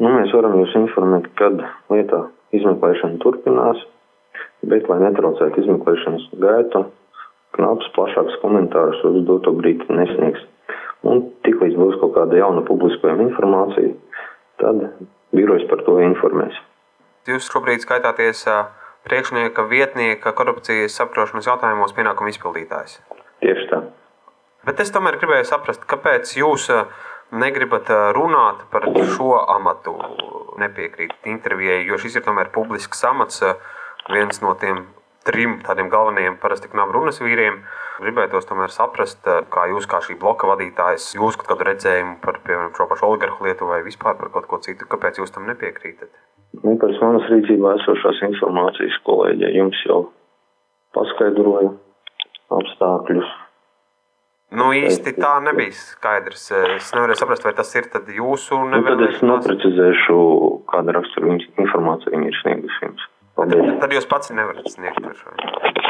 Mēs varam jūs informēt, kad lietā izmeklēšana turpinās, bet, lai netraucētu izmeklēšanas gaitu, Knaps plašāks komentārus uz doto brīdi nesniegs. Un tiklīdz būs kaut kāda jauna publiskojama informācija, tad birojs par to informēs. Jūs šobrīd skaitāties priekšnieka vietnieka korupcijas apkarošanas jautājumos pienākumu izpildītājs. Tieši tā. Bet es tomēr gribēju saprast, kāpēc jūs negribat runāt par šo amatu, nepiekrītat intervijai, jo šis ir tomēr publisks amats, viens no tiem 3 tādiem galvenajiem parasti Knapu runas vīriem. Gribētos tomēr saprast, kā jūs kā šī bloka vadītājs, jūs kaut kādu redzējumu par, piemēram, šo pašu oligarhu lietu vai vispār par kaut ko citu, kāpēc jūs tam nepiekrītat? Pēc manas rīcībā esošās informācijas kolēģi jums jau paskaidroja apstākļus. Īsti tā nebija skaidrs. Es nevarēju saprast, vai tas ir tad jūsu nevēlēšanās. Tad es neprecizēšu, kāda rakstura informācija viņi ir sniegusi jums. Tad jūs pats nevarat sniegt par šo.